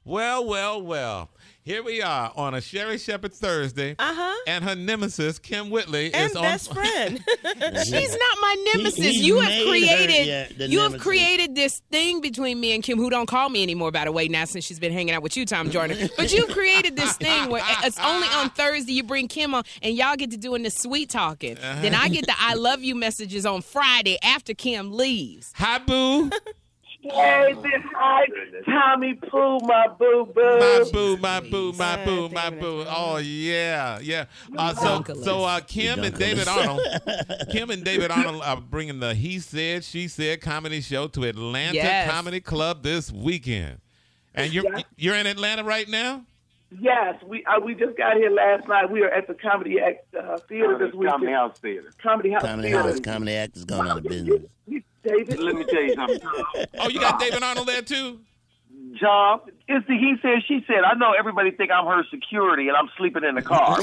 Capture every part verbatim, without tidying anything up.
Well, well, well. Here we are on a Sherry Shepherd Thursday, uh-huh. and her nemesis, Kim Whitley, and is on. best friend. She's not my nemesis. He- he you have made created, her, yeah, the you have nemesis. created this thing between me and Kim, who don't call me anymore, by the way, now since she's been hanging out with you, Tom Jordan. But you've created this thing where it's only on Thursday you bring Kim on, and y'all get to doing the sweet talking. Uh-huh. Then I get the I love you messages on Friday after Kim leaves. Hi, boo. Hey, this hi, Tommy Pooh, my boo boo. My boo, my boo, my Uh, boo, my David. boo. Oh yeah, yeah. Uh, so, Dunkless. so uh, Kim and David Arnold, Kim and David Arnold are bringing the He Said, She Said comedy show to Atlanta Yes. Comedy Club this weekend. And you're Yes. you're in Atlanta right now. Yes, we uh, we just got here last night. We were at the Comedy Act uh, Theater this weekend. Comedy House Theater. Comedy House Comedy Theater. House, Comedy Act is going out of business. David, Let me tell you something. Oh, you got David Arnold there too. John, it's the he said, she said. I know everybody think I'm her security and I'm sleeping in the car.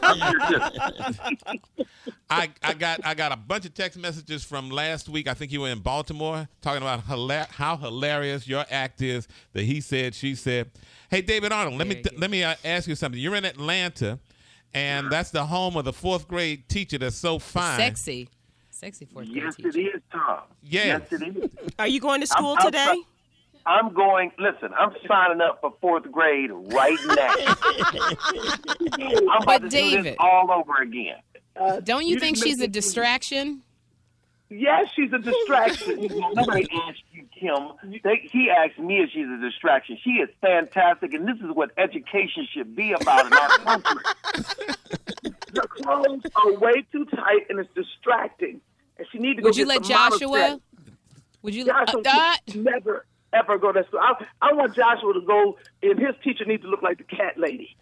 I, I got I got a bunch of text messages from last week. I think you were in Baltimore talking about hila- how hilarious your act is. The He Said, She Said. Hey, David Arnold, let me th- let me uh, ask you something. You're in Atlanta, and that's the home of the fourth grade teacher that's so fine. Sexy. Sexy fourth grade Yes, teacher. it is, Tom. Yeah. Yes, it is. Are you going to school I'm- I'm- today? I'm going, listen, I'm signing up for fourth grade right now. I'm about But to do David- this all over again. uh, Don't you think didn't she's a mention- distraction? Yes, she's a distraction. Nobody asked you, Kim. They, he asked me if she's a distraction. She is fantastic, and this is what education should be about in our country. Her clothes are way too tight, and it's distracting. And she needs to go Would you get let some mama Joshua? sex. Would you Joshua uh, uh, should never, ever go to school. I, I want Joshua to go, and his teacher needs to look like the cat lady.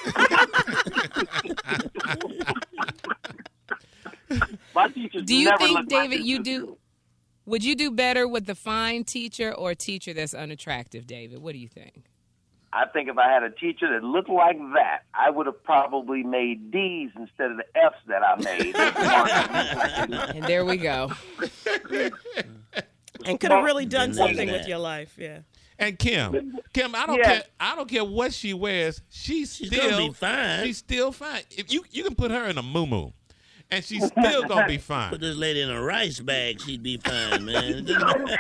My teachers Do you never think, look like David, this you in do? school. Would you do better with the fine teacher or a teacher that's unattractive, David? What do you think? I think if I had a teacher that looked like that, I would have probably made D's instead of the F's that I made. And there we go. And could have really done Been something there. with your life, yeah. And Kim, Kim, I don't Yeah. care. I don't care what she wears. She's, She's still gonna be fine. She's still fine. If you you can put her in a muumuu, and she's still gonna be fine. Put this lady in a rice bag, she'd be fine, man. He said,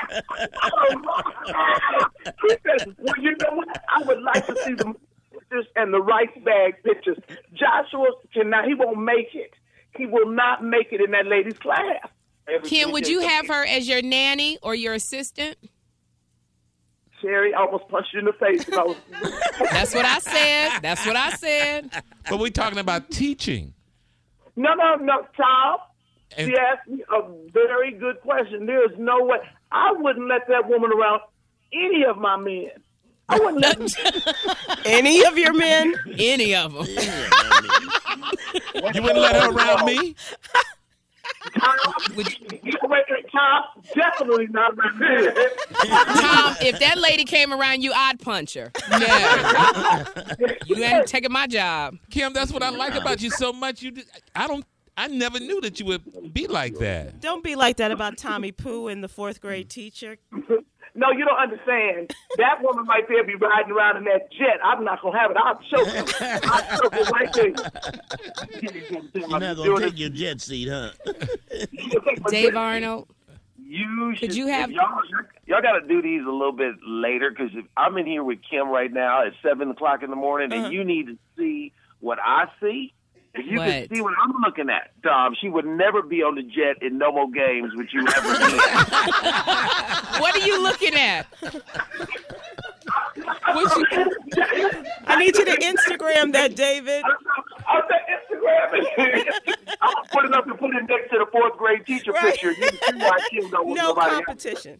well, you know what? I would like to see the pictures and the rice bag pictures. Joshua cannot, he won't make it. He will not make it in that lady's class. Kim, would you have her as your nanny or your assistant? Sherry, I almost punched you in the face. If I was, That's what I said. That's what I said. But we're talking about teaching. no, no, no, Tom. And- She asked me a very good question. There is no way. I wouldn't let that woman around any of my men. I wouldn't let them. Any of your men? Any of them. Yeah, I mean, You wouldn't let her around me? Tom, wait, wait, Tom, definitely not around me. Tom, if that lady came around you, I'd punch her. No. You ain't taking my job. Kim, that's what I like about you so much. You, did, I don't. I never knew that you would be like that. Don't be like that about Tommy Pooh and the fourth grade teacher. No, you don't understand. That woman right there be riding around in that jet. I'm not going to have it. I'll choke her. I'll choke her right there. You're not going to take your jet seat, huh? Dave Arnold. You should, Could you have- if y'all, y'all got to do these a little bit later because I'm in here with Kim right now at seven o'clock in the morning, and Uh-huh. you need to see what I see. If you What? could see what I'm looking at, Dom, she would never be on the jet in no more games with you ever again. What are you looking at? What you, I need you to Instagram that, David. I'll say Instagram. I'm putting up to put it next to the fourth grade teacher Right. picture. You can see why Kim don't want No nobody else. competition.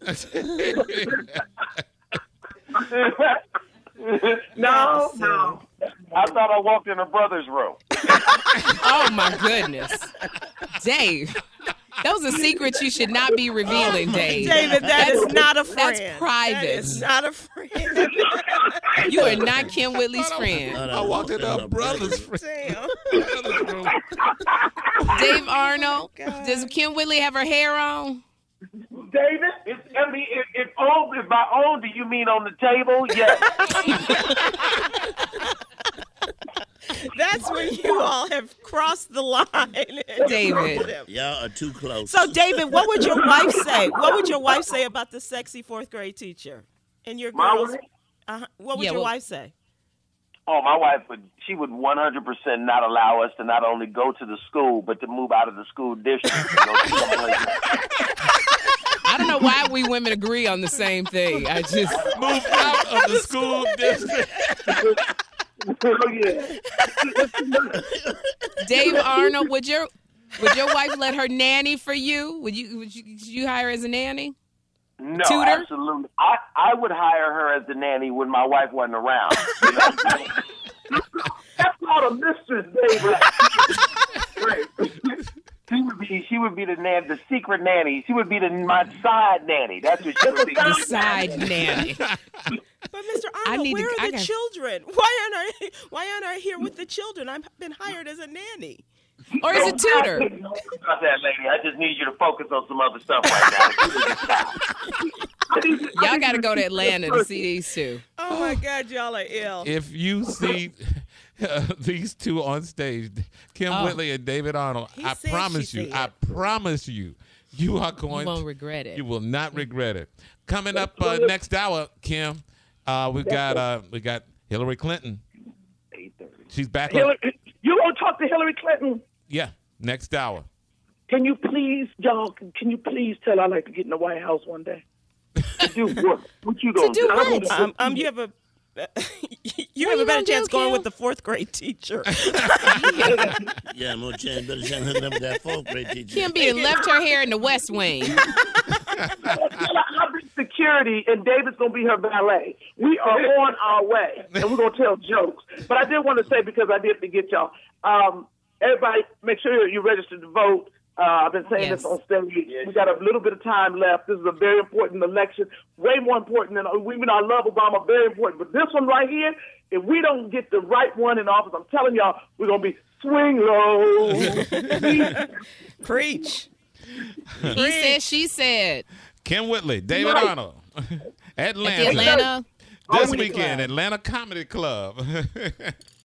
No, no. I thought I walked in her brother's room. oh, my goodness. Dave, those are secrets you should not be revealing, Dave. David, that is not a That's friend. private. That is not a friend. You are not Kim Whitley's friend. I walked in her brother's friend. Damn. Dave Arnold, God. does Kim Whitley have her hair on? David, If, I mean, if, if, own, if by own do you mean on the table? Yes. have crossed the line. David. Y'all are too close. So, David, what would your wife say? What would your wife say about the sexy fourth grade teacher? And your My girls? wife? Uh-huh. What would Yeah, your well- wife say? Oh, my wife would. She would one hundred percent not allow us to not only go to the school, but to move out of the school district. And go to someplace else. I don't know why we women agree on the same thing. I just Move out of the school district. Oh, yeah. Dave Arnold, would your would your wife let her nanny for you? Would you would you, would you hire her as a nanny? No, Tutor? absolutely. I, I would hire her as the nanny when my wife wasn't around. You know? That's called a mistress, David. She would be. She would be the nan, the secret nanny. She would be the my side nanny. That's what she would be. The side nanny. But Mister I Arnold, need to- where I are the got- children? Why aren't I? Why aren't I here with the children? I've been hired as a nanny. Or as a tutor? About that, lady. I just need you to focus on some other stuff right now. Y'all got to go to Atlanta to see these two. Oh my God, y'all are ill. If you see uh, these two on stage, Kim Oh. Whitley and David Arnold, He I said promise she you, said. I promise you, you are You going won't to, regret it. you will not regret it. Coming up uh, next hour, Kim, uh, we got uh, we got Hillary Clinton. She's back on. Hillary, you gonna talk to Hillary Clinton? Yeah, next hour. Can you please, y'all? Can you please tell her I'd like to get in the White House one day? To do what? What you gonna do I what? wanna- Um, um, you have a. You have you a better gonna chance do, going Kim? with the fourth grade teacher. Yeah, more chance, better chance hooking up with that fourth grade teacher. Kim B done left her hair in the West Wing. I'll be security, and David's gonna be her valet. We are on our way, and we're gonna tell jokes. But I did want to say, because I did forget y'all, um, everybody, make sure you're registered to vote. Uh, I've been saying Yes. this on stage. We got a little bit of time left. This is a very important election, way more important than we. I love Obama, very important. But this one right here, if we don't get the right one in office, I'm telling y'all, we're gonna be swing low. Preach. He said, she said. Kim Whitley, David Right. Arnold, At Atlanta. the Atlanta This Comedy weekend, Club. Atlanta Comedy Club.